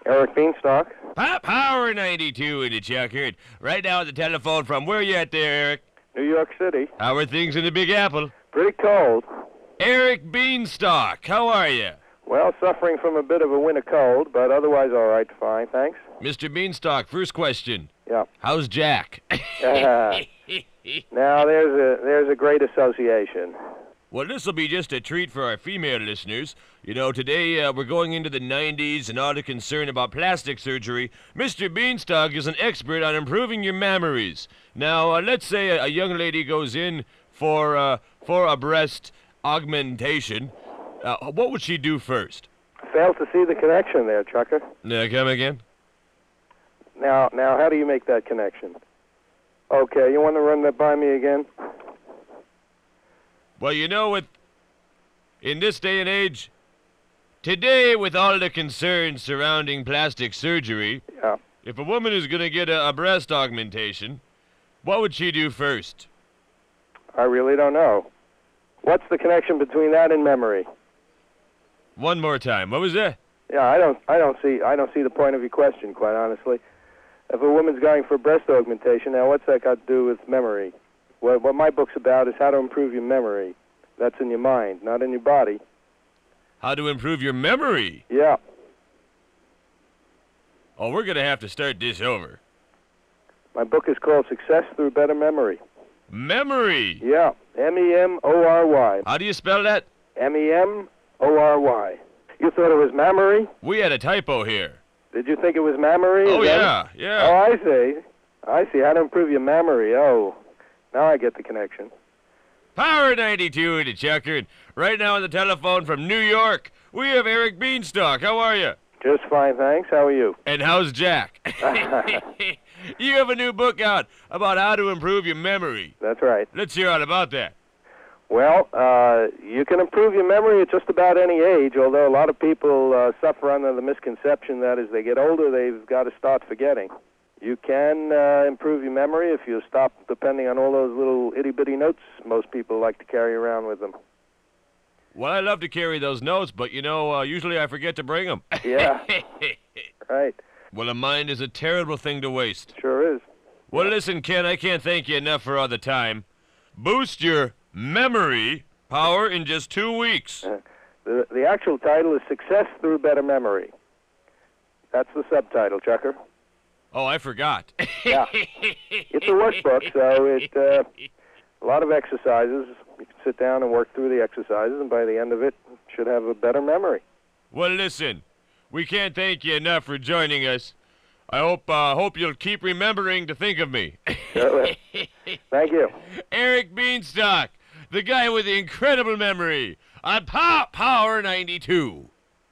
Eric Beanstalk. Power 92 in the Chuckard. Right now at the telephone from where you at there, Eric? New York City. How are things in the Big Apple? Pretty cold. Eric Beanstalk, how are you? Well, suffering from a bit of a winter cold, but otherwise all right, fine, thanks. Mr. Beanstalk, first question. Yeah. How's Jack? Now, there's a great association. Well, this will be just a treat for our female listeners. You know, today we're going into the 90s and all the concern about plastic surgery. Mr. Beanstalk is an expert on improving your memories. Now, let's say a young lady goes in for a breast augmentation. What would she do first? Failed to see the connection there, Chucker. Come again? Now, how do you make that connection? Okay, you want to run that by me again? Well, you know, in this day and age, today with all the concerns surrounding plastic surgery, Yeah. if a woman is going to get a breast augmentation, what would she do first? I really don't know. What's the connection between that and memory? One more time. What was that? Yeah, I don't see the point of your question, quite honestly. If a woman's going for breast augmentation, now what's that got to do with memory? What my book's about is how to improve your memory. That's in your mind, not in your body. How to improve your memory? Yeah. Oh, we're going to have to start this over. My book is called Success Through Better Memory. Memory? Yeah. M-E-M-O-R-Y. How do you spell that? M-E-M-O-R-Y. You thought it was memory? We had a typo here. Did you think it was memory? Oh, Is yeah, that it? yeah. Oh, I see. I see. How to improve your memory. Oh, now I get the connection. Power 92 in the Chuckard. Right now on the telephone from New York, we have Eric Beanstalk. How are you? Just fine, thanks. How are you? And how's Jack? You have a new book out about how to improve your memory. That's right. Let's hear all about that. Well, you can improve your memory at just about any age, although a lot of people suffer under the misconception that as they get older, they've got to start forgetting. You can improve your memory if you stop depending on all those little itty-bitty notes most people like to carry around with them. Well, I love to carry those notes, but, you know, usually I forget to bring them. Yeah. Right. Well, a mind is a terrible thing to waste. Sure is. Well, listen, Ken, I can't thank you enough for all the time. Boost your memory power in just 2 weeks. The actual title is Success Through Better Memory. That's the subtitle, Chucker. Oh, I forgot. Yeah. It's a workbook, so a lot of exercises. You can sit down and work through the exercises, and by the end of it, you should have a better memory. Well, listen, we can't thank you enough for joining us. I hope you'll keep remembering to think of me. Sure. Thank you. Eric Beanstalk, the guy with the incredible memory on Power 92.